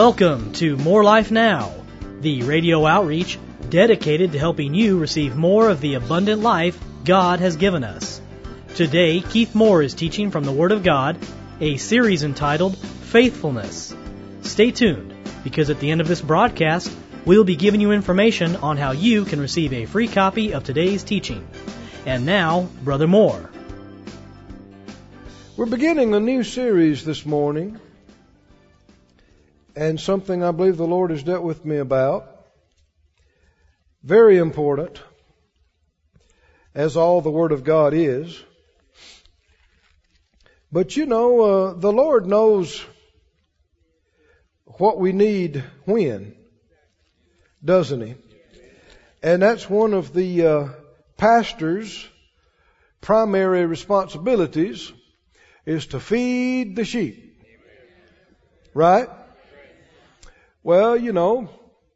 Welcome to More Life Now, the radio outreach dedicated to helping you receive more of the abundant life God has given us. Today, Keith Moore is teaching from the Word of God, a series entitled Faithfulness. Stay tuned, because at the end of this broadcast, we'll be giving you information on how you can receive a free copy of today's teaching. And now, Brother Moore. We're beginning a new series this morning, and something I believe the Lord has dealt with me about. Very important, as all the Word of God is. But you know, the Lord knows what we need when, doesn't He? And that's one of the pastor's primary responsibilities, is to feed the sheep. Right? Well, you know,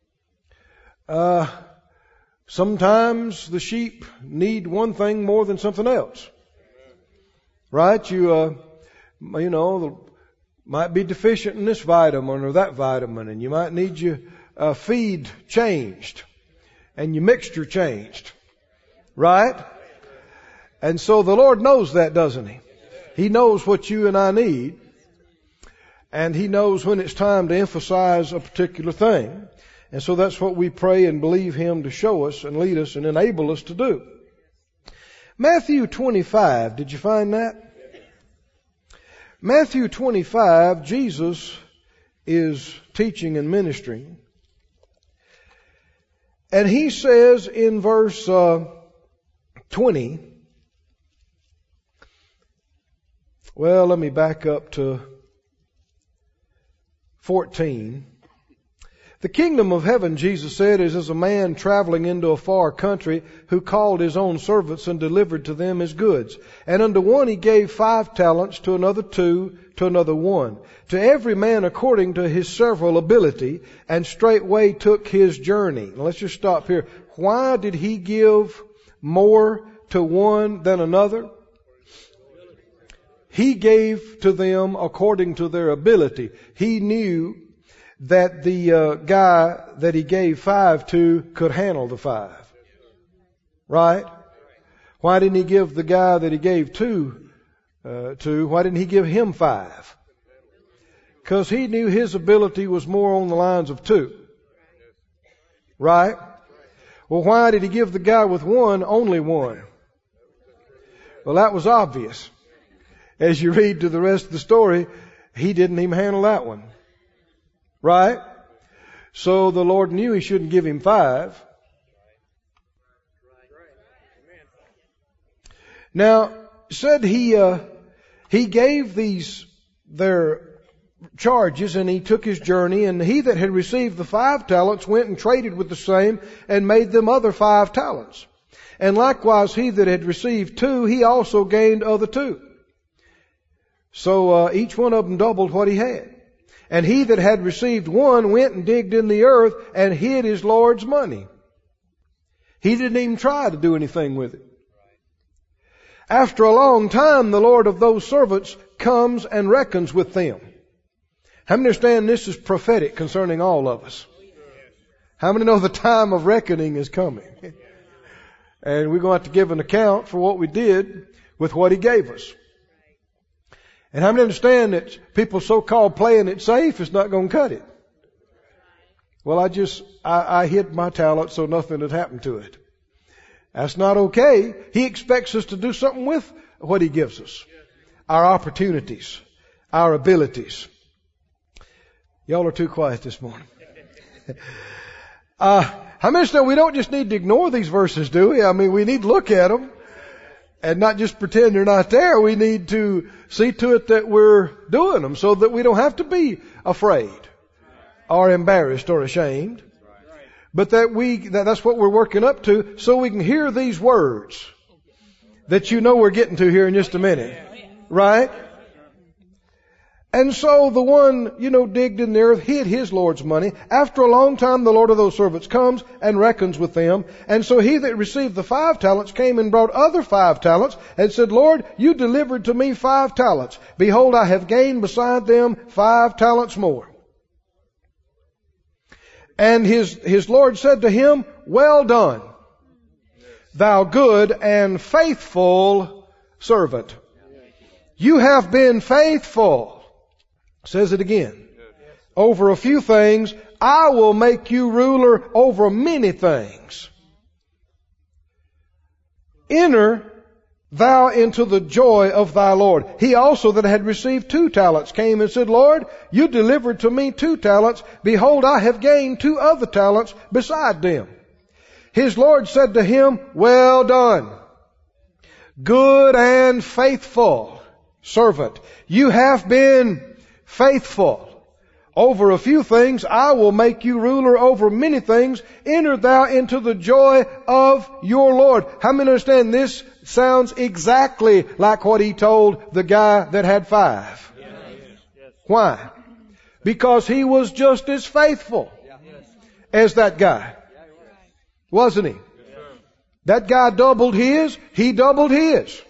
sometimes the sheep need one thing more than something else. Right? You know, might be deficient in this vitamin or that vitamin, and you might need your feed changed and your mixture changed. Right? And so the Lord knows that, doesn't He? He knows what you and I need. And He knows when it's time to emphasize a particular thing. And so that's what we pray and believe Him to show us and lead us and enable us to do. Matthew 25, did you find that? Matthew 25, Jesus is teaching and ministering. And He says in verse 20, well, let me back up to 14. The kingdom of heaven, Jesus said, is as a man traveling into a far country who called his own servants and delivered to them his goods. And unto one he gave 5 talents, to another 2, to another 1. To every man according to his several ability, and straightway took his journey. Now let's just stop here. Why did he give more to one than another? He gave to them according to their ability. He knew that the guy that he gave 5 to could handle the 5. Right? Why didn't he give the guy that he gave 2 to, why didn't he give him 5? Because he knew his ability was more on the lines of 2. Right? Well, why did he give the guy with 1 only 1? Well, that was obvious. As you read to the rest of the story, he didn't even handle that one. Right? So the Lord knew He shouldn't give him 5. Now, said he gave their charges, and he took his journey, and he that had received the 5 talents went and traded with the same and made them other 5 talents. And likewise he that had received 2, he also gained other 2. So each one of them doubled what he had. And he that had received 1 went and digged in the earth and hid his Lord's money. He didn't even try to do anything with it. After a long time, the Lord of those servants comes and reckons with them. How many understand this is prophetic concerning all of us? How many know the time of reckoning is coming? And we're going to have to give an account for what we did with what He gave us. And how many understand that people so-called playing it safe is not going to cut it? Well, I hid my talent so nothing had happened to it. That's not okay. He expects us to do something with what He gives us. Our opportunities, our abilities. Y'all are too quiet this morning. How many understand we don't just need to ignore these verses, do we? I mean, we need to look at them. And not just pretend they're not there. We need to see to it that we're doing them so that we don't have to be afraid or embarrassed or ashamed. But that's what we're working up to, so we can hear these words that you know we're getting to here in just a minute. Right? And so the one, digged in the earth, hid his Lord's money. After a long time, the Lord of those servants comes and reckons with them. And so he that received the 5 talents came and brought other 5 talents and said, Lord, you delivered to me 5 talents. Behold, I have gained beside them 5 talents more. And his Lord said to him, well done, thou good and faithful servant. You have been faithful. Says it again. Over a few things, I will make you ruler over many things. Enter thou into the joy of thy Lord. He also that had received 2 talents came and said, Lord, you delivered to me 2 talents. Behold, I have gained 2 other talents beside them. His Lord said to him, well done, good and faithful servant. You have been faithful. Over a few things, I will make you ruler over many things. Enter thou into the joy of your Lord. How many understand this sounds exactly like what he told the guy that had 5? Yes. Why? Because he was just as faithful as that guy. Wasn't he? That guy doubled his, he doubled his.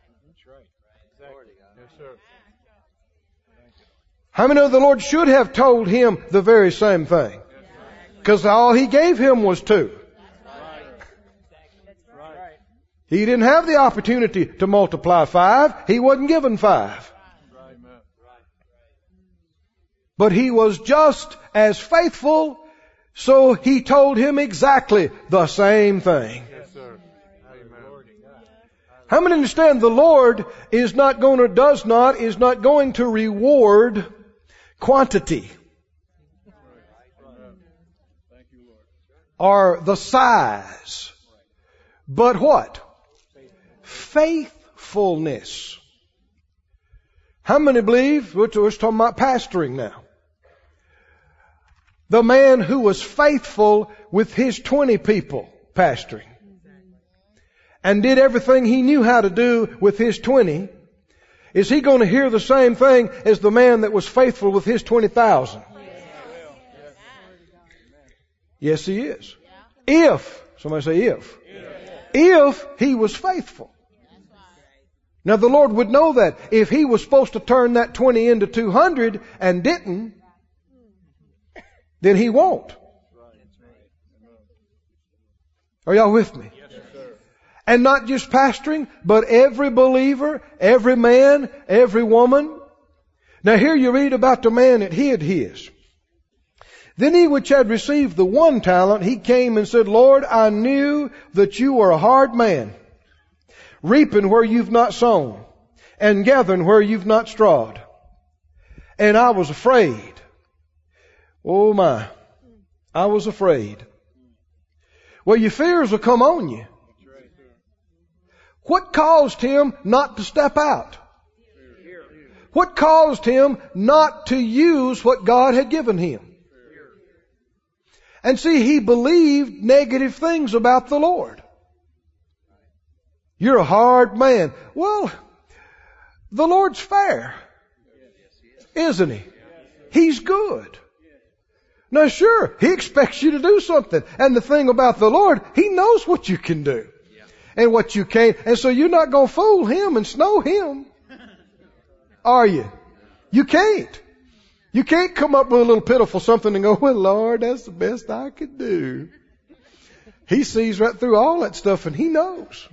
How many of the Lord should have told him the very same thing? Because all he gave him was 2. He didn't have the opportunity to multiply 5. He wasn't given 5. But he was just as faithful, so he told him exactly the same thing. How many understand the Lord is not going to reward quantity or the size, but what? Faithfulness. How many believe, we're talking about pastoring now, the man who was faithful with his 20 people pastoring and did everything he knew how to do with his 20, is he going to hear the same thing as the man that was faithful with his 20,000? Yes, he is. If, somebody say if he was faithful. Now the Lord would know that. If he was supposed to turn that 20 into 200 and didn't, then he won't. Are y'all with me? And not just pastoring, but every believer, every man, every woman. Now here you read about the man that hid his. Then he which had received the 1 talent, he came and said, Lord, I knew that you were a hard man, reaping where you've not sown, and gathering where you've not strawed. And I was afraid. Oh my, I was afraid. Well, your fears will come on you. What caused him not to step out? What caused him not to use what God had given him? And see, he believed negative things about the Lord. You're a hard man. Well, the Lord's fair, isn't he? He's good. Now sure, he expects you to do something. And the thing about the Lord, he knows what you can do and what you can't. And so you're not going to fool him and snow him. Are you? You can't. You can't come up with a little pitiful something and go, well, Lord, that's the best I could do. He sees right through all that stuff and he knows.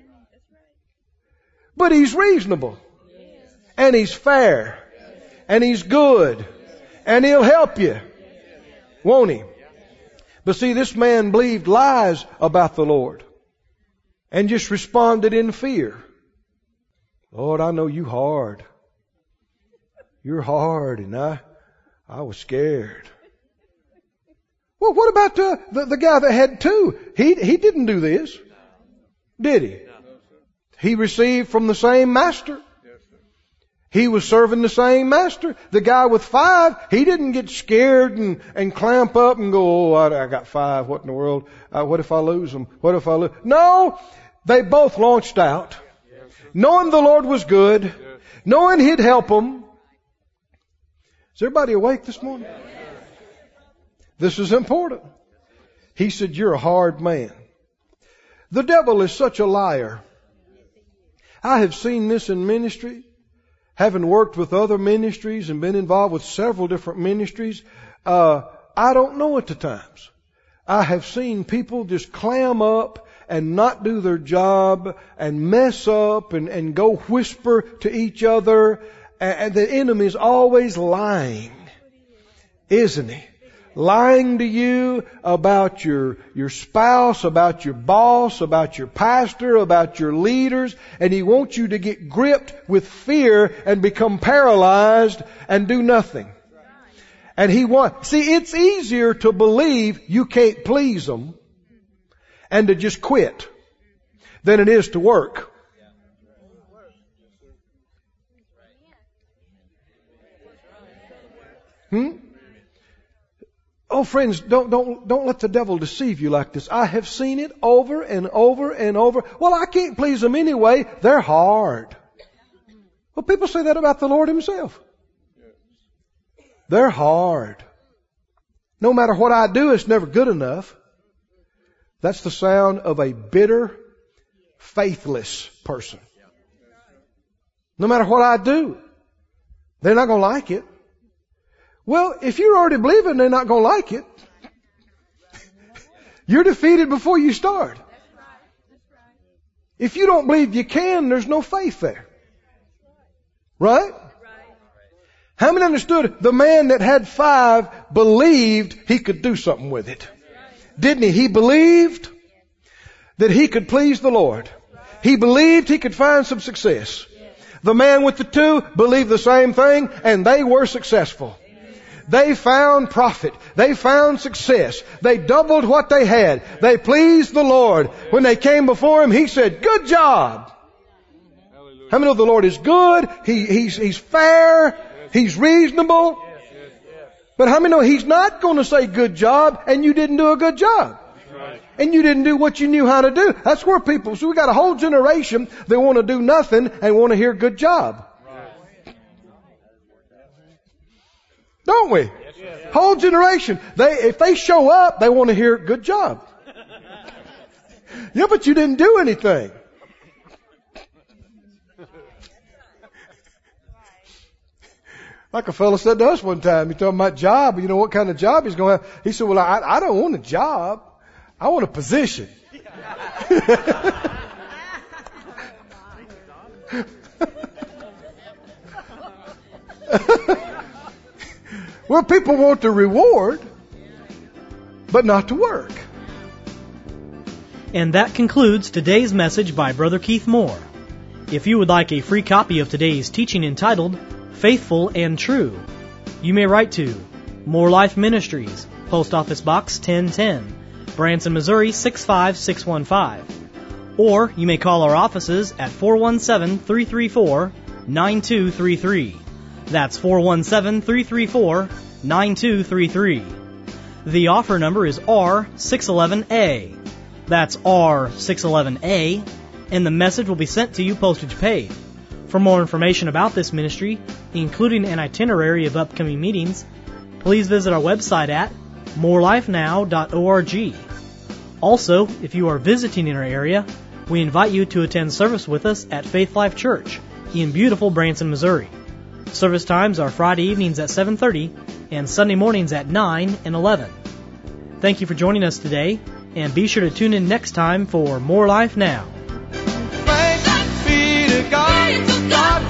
But he's reasonable. And he's fair. And he's good. And he'll help you. Won't he? But see, this man believed lies about the Lord. And just responded in fear. Lord, I know you hard. You're hard, and I was scared. Well, what about the guy that had 2? He didn't do this, did he? He received from the same master. He was serving the same master. The guy with 5, he didn't get scared and clamp up and go, oh, I got 5. What in the world? What if I lose them? What if I lose? No, they both launched out, knowing the Lord was good, knowing He'd help them. Is everybody awake this morning? This is important. He said, you're a hard man. The devil is such a liar. I have seen this in ministry, having worked with other ministries and been involved with several different ministries. I don't know at the times. I have seen people just clam up and not do their job and mess up and go whisper to each other. And the enemy is always lying, isn't he? Lying to you about your spouse, about your boss, about your pastor, about your leaders. And he wants you to get gripped with fear and become paralyzed and do nothing. And see, it's easier to believe you can't please them and to just quit than it is to work. Oh, friends, don't let the devil deceive you like this. I have seen it over and over and over. Well, I can't please them anyway. They're hard. Well, people say that about the Lord Himself. They're hard. No matter what I do, it's never good enough. That's the sound of a bitter, faithless person. No matter what I do, they're not going to like it. Well, if you're already believing they're not going to like it, you're defeated before you start. If you don't believe you can, there's no faith there. Right? How many understood the man that had 5 believed he could do something with it? Didn't he? He believed that he could please the Lord. He believed he could find some success. The man with the 2 believed the same thing, and they were successful. They found profit. They found success. They doubled what they had. They pleased the Lord. When they came before Him, He said, "Good job." How many know the Lord is good? He's fair. He's reasonable. But how many know He's not going to say good job and you didn't do a good job? And you didn't do what you knew how to do. That's where so we got a whole generation that want to do nothing and want to hear good job. Don't we? Whole generation. If they show up, they want to hear good job. Yeah, but you didn't do anything. Like a fellow said to us one time, he told about job, you know what kind of job he's going to have. He said, well, I don't want a job. I want a position. Well, people want the reward, but not to work. And that concludes today's message by Brother Keith Moore. If you would like a free copy of today's teaching entitled Faithful and True, you may write to More Life Ministries, Post Office Box 1010, Branson, Missouri 65615. Or you may call our offices at 417-334-9233. That's 417-334-9233. The offer number is R611A. That's R611A, and the message will be sent to you postage paid. For more information about this ministry, including an itinerary of upcoming meetings, please visit our website at morelifenow.org. Also, if you are visiting in our area, we invite you to attend service with us at Faith Life Church in beautiful Branson, Missouri. Service times are Friday evenings at 7:30 and Sunday mornings at 9 and 11. Thank you for joining us today, and be sure to tune in next time for More Life Now. Thanks be to God.